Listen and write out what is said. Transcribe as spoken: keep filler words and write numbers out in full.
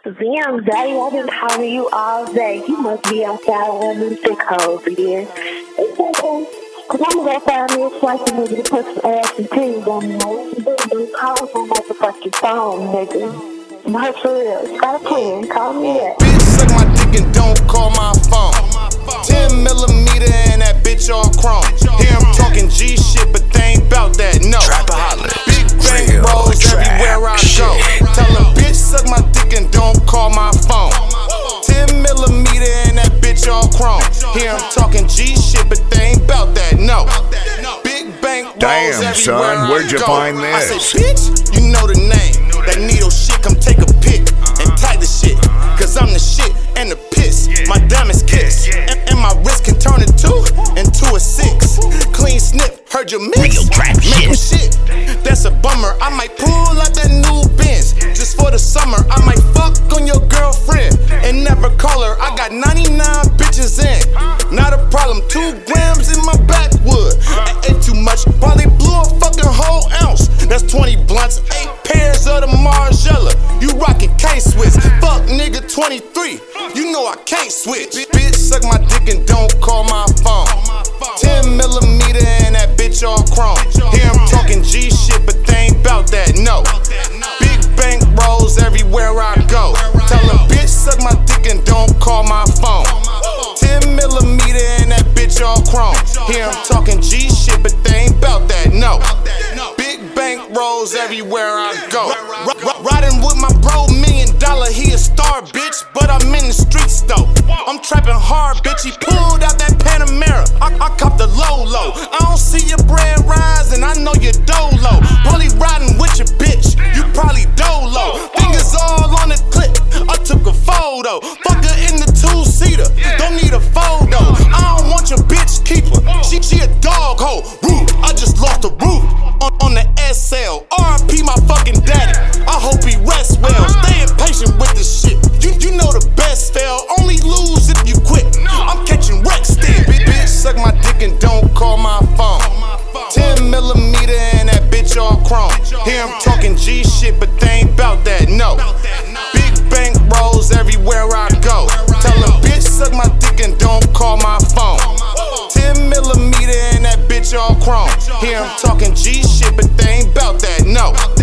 Damn, Daddy, I've been calling you all day. You must be outside on them thick hoes again. It's okay. Cause I'm gonna go find me a slice of nigga to put some ass and titties on me. Don't call my motherfucking phone, nigga. No, for real. Got a plan. Call me that. Bitch, suck my dick and don't call my phone. ten millimeter and that bitch all chrome. Here I'm talking G shit, but they ain't bout that, no. Big bang rolls everywhere I go. Tell them, bitch, suck my dick and don't call my phone. ten millimeter and that bitch all chrome. Here I'm talking G shit, but they ain't bout that, no. Big bang rolls Damn, everywhere son, where'd you I go. find I this? say, bitch, you know the name. That needle shit, come take a pic and tag the shit. Cause I'm the shit and the piss. My diamonds kiss. And, and my wrist can turn a two into a six. Clean snip, heard your mix. Real trap Make shit. shit. That's a bummer. I might pull out that new Benz. Just for the summer, I might fuck on your girlfriend and never call her. I got ninety-nine bitches in. Not a problem. Two grams in my backwood. I ate too much. Probably blew a fucking whole ounce. That's twenty blunts. Eight pairs of the Margiela. You rockin' K-Swiss. Fuck nigga twenty-three. You know I can't switch. Bitch, suck my dick and don't call my phone. ten millimeter and that bitch all chrome. Here I'm talking G shit, but they ain't bout that, no. Big bank rolls everywhere I go. Tell them, bitch, suck my dick and don't call my phone. ten millimeter and that bitch all chrome. Here I'm talking G shit, but they ain't bout that, no. Big bank rolls everywhere I go. Riding with my bro, million dollar, he a star, bitch. But I'm in the streets though. I'm trapping hard, bitch. He pulled out that Panamera. I, I copped the low low. I don't see your bread rising. I know you're dolo. Probably riding with your bitch. You probably dolo. Fingers all on the clip. I took a photo. Fuck her in the two seater. Don't need a photo. I don't want your bitch keeper. She she a dog hoe. Roof. I just lost the roof on, on the S L. R I P my fucking daddy. I hope he rests well. Stay impatient with this shit. You you know the best fail. Only lose if you quit. I'm catching wrecks still. Bitch, suck my dick and don't call my phone. ten millimeter and that bitch all chrome. Here I'm talking G shit, but they ain't bout that, no. Big bank rolls everywhere I go. Tell them, bitch, suck my dick and don't call my phone. ten millimeter and that bitch all chrome. Here I'm talking G shit, but they ain't bout that, no.